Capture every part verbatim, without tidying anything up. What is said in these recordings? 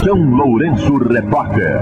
São Lourenço Repórter.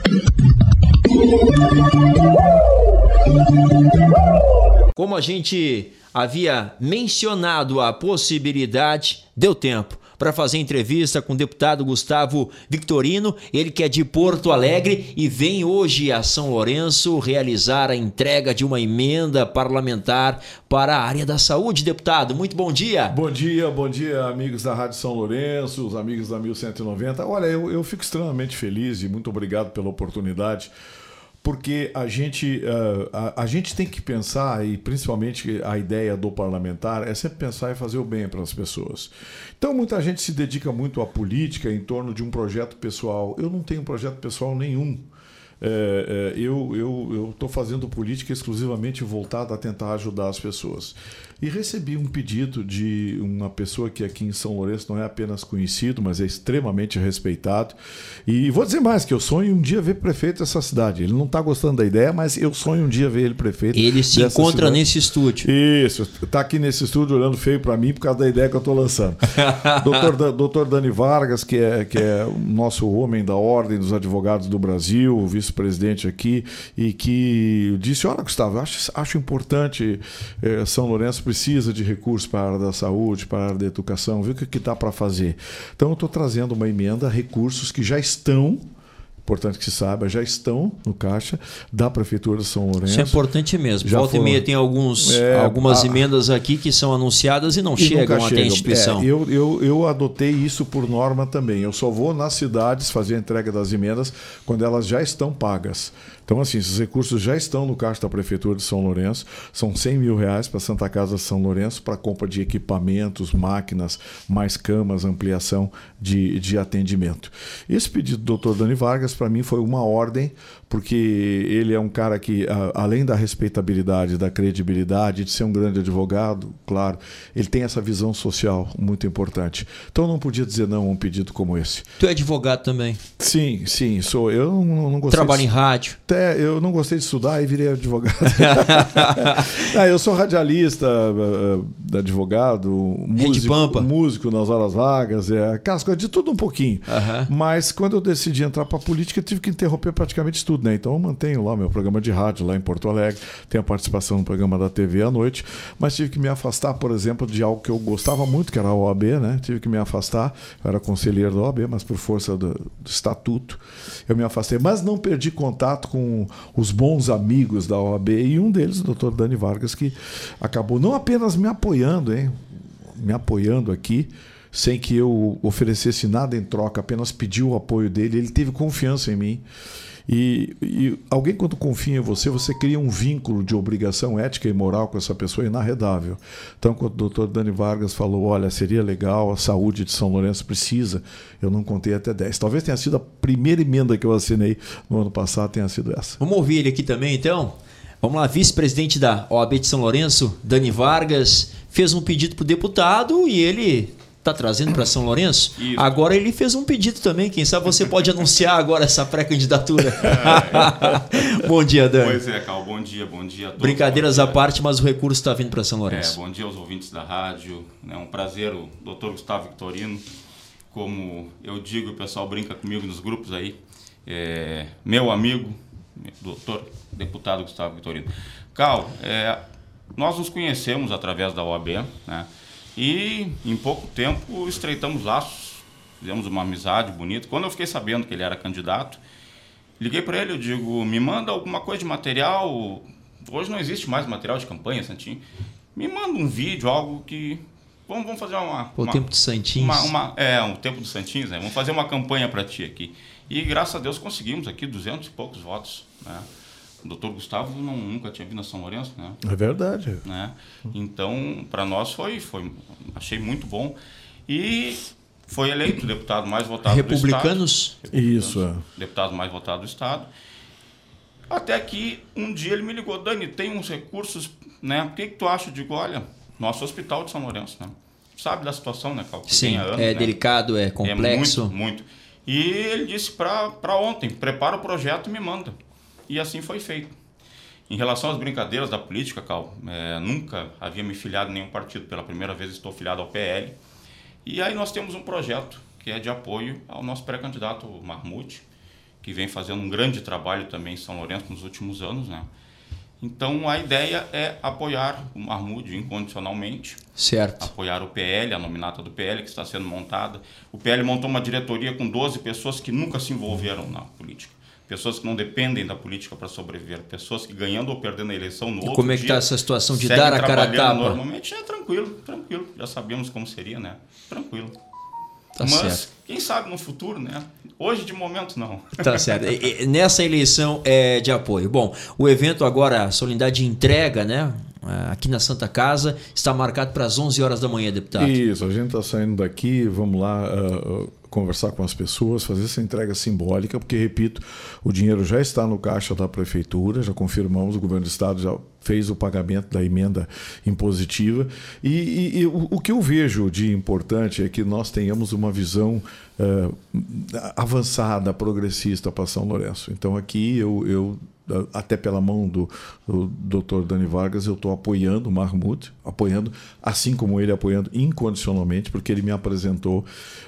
Como a gente havia mencionado a possibilidade, deu tempo para fazer entrevista com o deputado Gustavo Victorino, ele que é de Porto Alegre e vem hoje a São Lourenço realizar a entrega de uma emenda parlamentar para a área da saúde. Deputado, muito bom dia. Bom dia, bom dia, amigos da Rádio São Lourenço, os amigos da mil cento e noventa. Olha, eu, eu fico extremamente feliz e muito obrigado pela oportunidade, porque a gente, uh, a, a gente tem que pensar, e principalmente a ideia do parlamentar, é sempre pensar e fazer o bem para as pessoas. Então, muita gente se dedica muito à política em torno de um projeto pessoal. Eu não tenho projeto pessoal nenhum. É, é, eu estou fazendo política exclusivamente voltada a tentar ajudar as pessoas. E recebi um pedido de uma pessoa que aqui em São Lourenço não é apenas conhecido, mas é extremamente respeitado. E vou dizer mais, que eu sonho um dia ver prefeito dessa cidade. Ele não está gostando da ideia, mas eu sonho um dia ver ele prefeito. Ele se encontra cidade. Nesse estúdio. Isso, está aqui nesse estúdio olhando feio para mim por causa da ideia que eu estou lançando. doutor, doutor Dani Vargas, que é, que é o nosso homem da Ordem dos Advogados do Brasil, o vice-presidente aqui, e que disse, olha, Gustavo, acho, acho importante, eh, São Lourenço precisa de recursos para a área da saúde, para a área da educação, viu o que dá para fazer. Então eu estou trazendo uma emenda, recursos que já estão, importante que se saiba, já estão no caixa da Prefeitura de São Lourenço. Isso é importante mesmo. Já Volta foram, e meia tem alguns, é, algumas a, emendas aqui que são anunciadas e não e chegam até chegam. a instituição. É, eu, eu, eu adotei isso por norma também. Eu só vou nas cidades fazer a entrega das emendas quando elas já estão pagas. Então, assim, esses recursos já estão no caixa da Prefeitura de São Lourenço. São cem mil reais para a Santa Casa de São Lourenço para compra de equipamentos, máquinas, mais camas, ampliação de, de atendimento. Esse pedido do doutor Dani Vargas, para mim, foi uma ordem, porque ele é um cara que, a, além da respeitabilidade, da credibilidade, de ser um grande advogado, claro, ele tem essa visão social muito importante. Então, eu não podia dizer não a um pedido como esse. Tu é advogado também? Sim, sim, sou. Eu não, não gostei. Trabalho de... em rádio? Até eu não gostei de estudar e virei advogado. ah, eu sou radialista, advogado, músico, músico nas horas vagas, é, aquelas coisas de tudo um pouquinho. Uhum. Mas quando eu decidi entrar para a política, eu tive que interromper praticamente tudo, né? Então eu mantenho lá meu programa de rádio lá em Porto Alegre, tenho a participação no programa da T V à noite, mas tive que me afastar, por exemplo, de algo que eu gostava muito, que era a O A B, né? Tive que me afastar, eu era conselheiro da O A B, mas por força do, do estatuto, eu me afastei, mas não perdi contato com os bons amigos da O A B, e um deles, o doutor Dani Vargas, que acabou não apenas me apoiando, hein? me apoiando aqui, sem que eu oferecesse nada em troca, apenas pediu o apoio dele, ele teve confiança em mim. E, e alguém, quando confia em você, você cria um vínculo de obrigação ética e moral com essa pessoa inarredável. Então, quando o doutor Dani Vargas falou, olha, seria legal, a saúde de São Lourenço precisa, eu não contei até dez. Talvez tenha sido a primeira emenda que eu assinei no ano passado, tenha sido essa. Vamos ouvir ele aqui também, então? Vamos lá, vice-presidente da O A B de São Lourenço, Dani Vargas, fez um pedido para o deputado e ele... está trazendo para São Lourenço? Isso. Agora ele fez um pedido também. Quem sabe você pode anunciar agora essa pré-candidatura. É, é. Bom dia, Dani. Pois é, Cal. Bom dia, bom dia a todos. Brincadeiras à parte, mas o recurso está vindo para São Lourenço. É, bom dia aos ouvintes da rádio. É um prazer, o doutor Gustavo Victorino. Como eu digo, o pessoal brinca comigo nos grupos aí. É, meu amigo, doutor deputado Gustavo Victorino. Cal, é, nós nos conhecemos através da O A B, né? E em pouco tempo estreitamos laços, fizemos uma amizade bonita. Quando eu fiquei sabendo que ele era candidato, liguei para ele, eu digo, me manda alguma coisa de material. Hoje não existe mais material de campanha, Santinho. Me manda um vídeo, algo que... Vamos, vamos fazer uma... O uma, tempo de Santinhos. Uma, uma, é, o tempo dos Santinhos, né? Vamos fazer uma campanha para ti aqui. E graças a Deus conseguimos aqui duzentos e poucos votos, né? O doutor Gustavo não, nunca tinha vindo a São Lourenço, né? É verdade. Né? Então, para nós foi, foi, achei muito bom. E foi eleito o deputado mais votado Republicanos? do Estado. Isso. É. Deputado mais votado do Estado. Até que um dia ele me ligou, Dani, tem uns recursos, né? O que, que tu acha? Eu digo, olha, nosso hospital de São Lourenço, né? Sabe da situação, né, Cal? Sim, anos, é né? delicado, é complexo. É muito, muito. E ele disse para ontem, prepara o projeto e me manda. E assim foi feito. Em relação às brincadeiras da política, Cal, é, nunca havia me filiado em nenhum partido. Pela primeira vez estou filiado ao P L. E aí nós temos um projeto que é de apoio ao nosso pré-candidato Mahmoud, que vem fazendo um grande trabalho também em São Lourenço nos últimos anos, né? Então, a ideia é apoiar o Mahmoud incondicionalmente. Certo. Apoiar o P L, a nominata do P L que está sendo montada. O P L montou uma diretoria com doze pessoas que nunca se envolveram na política. Pessoas que não dependem da política para sobreviver. Pessoas que, ganhando ou perdendo a eleição no e outro como é que está essa situação de dar a cara a tapa? Normalmente é tranquilo, tranquilo. Já sabíamos como seria, né? Tranquilo. Tá Mas, certo. Quem sabe no futuro, né? Hoje, de momento, não. Tá certo. E, e, nessa eleição é de apoio. Bom, o evento agora, a solenidade de entrega, né? Aqui na Santa Casa, está marcado para as onze horas da manhã, deputado. Isso, a gente está saindo daqui, vamos lá uh, conversar com as pessoas, fazer essa entrega simbólica, porque, repito, o dinheiro já está no caixa da Prefeitura, já confirmamos, o Governo do Estado já fez o pagamento da emenda impositiva. E, e, e o, o que eu vejo de importante é que nós tenhamos uma visão uh, avançada, progressista para São Lourenço. Então, aqui eu... eu até pela mão do, do doutor Dani Vargas, eu estou apoiando o Mahmoud, apoiando, assim como ele apoiando incondicionalmente, porque ele me apresentou.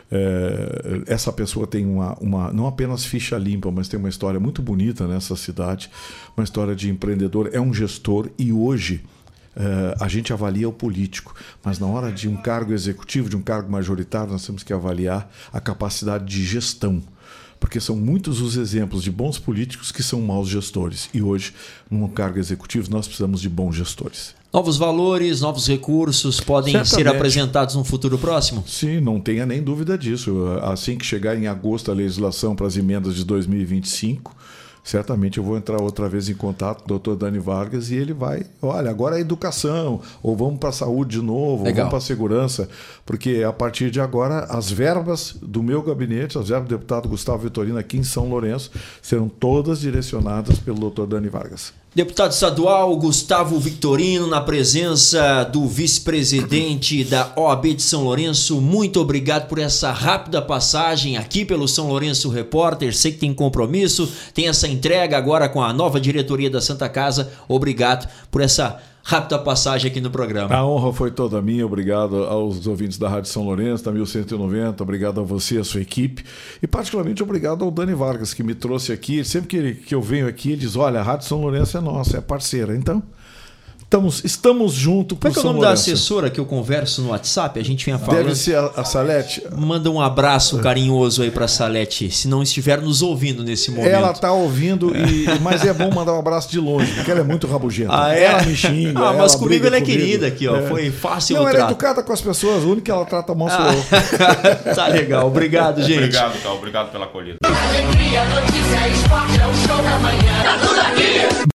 É, essa pessoa tem uma, uma, não apenas ficha limpa, mas tem uma história muito bonita nessa cidade, uma história de empreendedor, é um gestor e hoje é, a gente avalia o político, mas na hora de um cargo executivo, de um cargo majoritário, nós temos que avaliar a capacidade de gestão. Porque são muitos os exemplos de bons políticos que são maus gestores. E hoje, num cargo executivo, nós precisamos de bons gestores. Novos valores, novos recursos podem Certamente. ser apresentados no futuro próximo? Sim, não tenha nem dúvida disso. Assim que chegar em agosto a legislação para as emendas de dois mil e vinte e cinco... certamente eu vou entrar outra vez em contato com o doutor Dani Vargas e ele vai, olha, agora é educação, ou vamos para a saúde de novo, Legal. ou vamos para a segurança, porque a partir de agora as verbas do meu gabinete, as verbas do deputado Gustavo Vitorino aqui em São Lourenço, serão todas direcionadas pelo doutor Dani Vargas. Deputado estadual Gustavo Vitorino, na presença do vice-presidente da O A B de São Lourenço, muito obrigado por essa rápida passagem aqui pelo São Lourenço Repórter. Sei que tem compromisso, tem essa entrega agora com a nova diretoria da Santa Casa. Obrigado por essa rápida passagem aqui no programa. A honra foi toda minha, obrigado aos ouvintes da Rádio São Lourenço, da mil cento e noventa, obrigado a você e a sua equipe, e particularmente obrigado ao Dani Vargas, que me trouxe aqui. Sempre que, ele, que eu venho aqui, ele diz, olha, a Rádio São Lourenço é nossa, é parceira, então... Estamos, estamos juntos por São Lourenço. Qual é o nome da assessora que eu converso no WhatsApp? A gente vinha falando. Deve ser a, a Salete. Manda um abraço carinhoso aí para a Salete, se não estiver nos ouvindo nesse momento. Ela está ouvindo, e, mas é bom mandar um abraço de longe, porque ela é muito rabugenta. Ah, é? Ela me xinga. Ah, mas ela comigo ela é comigo. querida aqui, ó. É. Foi fácil. Não, o ela trato. é educada com as pessoas, o único que ela trata mal sou ah. eu. Tá legal, obrigado, gente. Obrigado, Cal. Obrigado pela acolhida. Alegria, notícia, esporte, é um show.